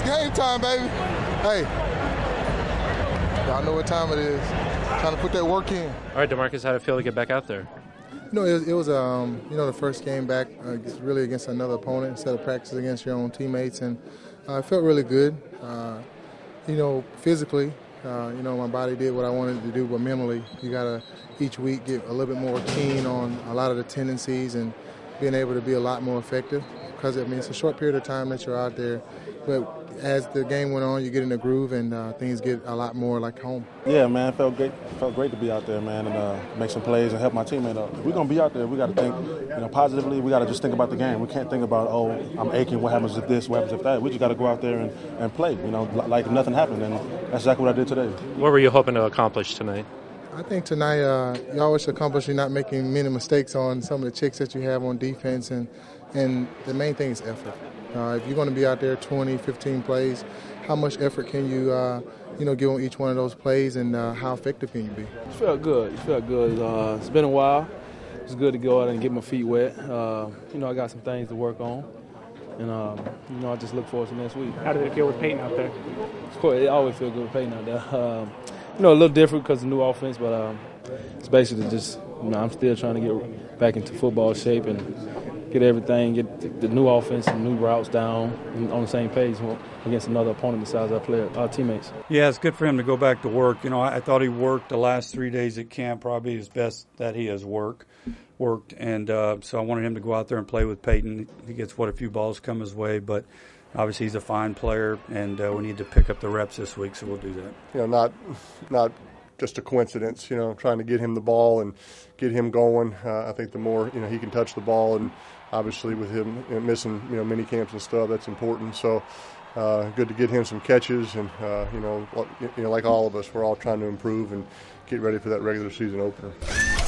game time, baby. Hey, y'all know what time it is. Trying to put that work in. All right, DeMarcus, how did it feel to get back out there? It was the first game back really against another opponent instead of practice against your own teammates, and it felt really good. Physically, my body did what I wanted to do, but mentally, you got to each week get a little bit more keen on a lot of the tendencies and being able to be a lot more effective because, it's a short period of time that you're out there, but as the game went on, you get in the groove and things get a lot more like home. Yeah, man, it felt great. It felt great to be out there, man, and make some plays and help my teammate out. If we're gonna be out there, we got to think, positively. We got to just think about the game. We can't think about, I'm aching. What happens if this? What happens if that? We just got to go out there and play. Like nothing happened, and that's exactly what I did today. What were you hoping to accomplish tonight? I think tonight you always accomplish you're not making many mistakes on some of the checks that you have on defense, and the main thing is effort. If you're going to be out there 20, 15 plays, how much effort can you, give on each one of those plays, and how effective can you be? It felt good. It's been a while. It's good to go out and get my feet wet. I got some things to work on, and I just look forward to next week. How did it feel with Peyton out there? Of course, it always feels good with Peyton out there. A little different because of the new offense, but it's basically just, I'm still trying to get back into football shape and get everything, get the new offense and new routes down and on the same page against another opponent besides our teammates. Yeah, it's good for him to go back to work. I thought he worked the last 3 days at camp, probably his best that he has worked. And so I wanted him to go out there and play with Peyton. He gets a few balls come his way, but obviously he's a fine player, and we need to pick up the reps this week, so we'll do that. Not just a coincidence, trying to get him the ball and get him going. I think the more, he can touch the ball, and obviously with him missing, mini camps and stuff, that's important. So good to get him some catches, and, like all of us, we're all trying to improve and get ready for that regular season opener.